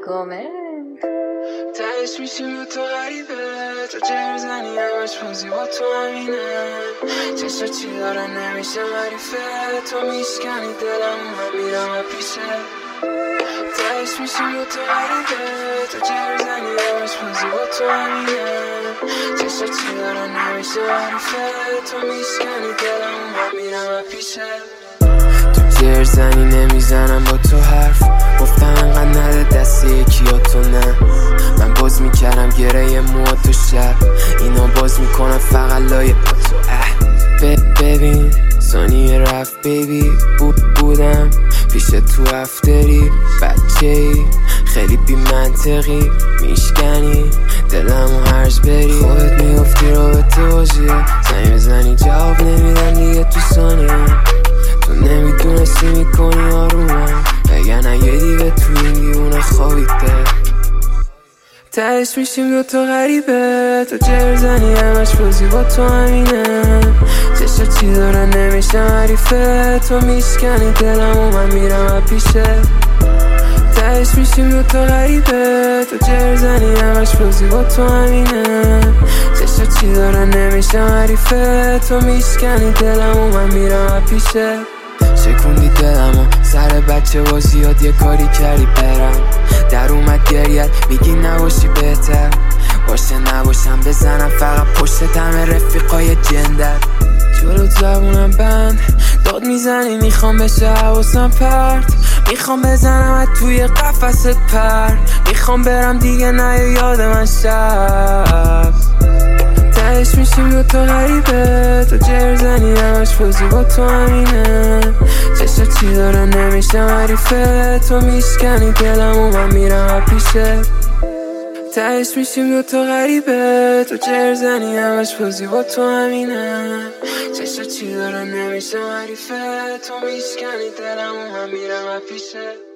come تهش میشیم تو غریبه تو جر زنی همش بازی با تو همینه چشا چی داره نمیشه معریفه تو میشکنی دلم من میرم و پیشه تهش میشیم تو غریبه تو جر زنی همش بازی با تو همینه چشا چی داره نمیشه معریفه تو میشکنی دلم من میرم و پیشه تو جر زنی نمیزنم با تو حرف گفتم انقدر نده دست یکی یا تو نه من باز میکردم گره مو تو شب اینا باز میکنم فقط لایه با تو ببین ثانیه رفت بیبی بودم پیش تو افتری بچه ای خیلی بی منطقی میشکنی دلمو هرج بری خودت میگفتی رابطه باشیه زنی بزنی جواب نمیدن دیگه تو ثانیه تو نمیدونستی میکنی آرومم بگن یه دیگه تو این دیونه خوابیده تهش میشیم دوتا غریبه تو جر زنی همش بازی با تو همینه چشا چی داره نمیشه معریفه تو میشکنی دلمو من میرم و پیشه تهش میشیم دوتا غریبه تو جر زنی همش بازی با تو همینه چشا چی داره نمیشه معریفه تو میشکنی دلمو من میرم و پیشه شکوندی دلمو سر بچه بازیات یه کاری کردی برم در اومد گریت میگی نباشی بهتر باشه نباشم بزنم فقط پشت همه رفیقای جندر جلو زبونم بند داد میزنی میخوام بشه حواسم پرت میخوام بزنم توی قفست پر میخوام برم دیگه نه یاد من شب تهش میشیم دوتا غریبه تو جر زنی همش بازی با تو همینه چشا چی داره نمیشه معریفه تو میشکنی دلمو من میرم و پیشه تهش میشیم دوتا غریبه تو جر زنی همش بازی با تو همینه چشا چی داره نمیشه معریفه تو میشکنی دلمو من میرم و پیشه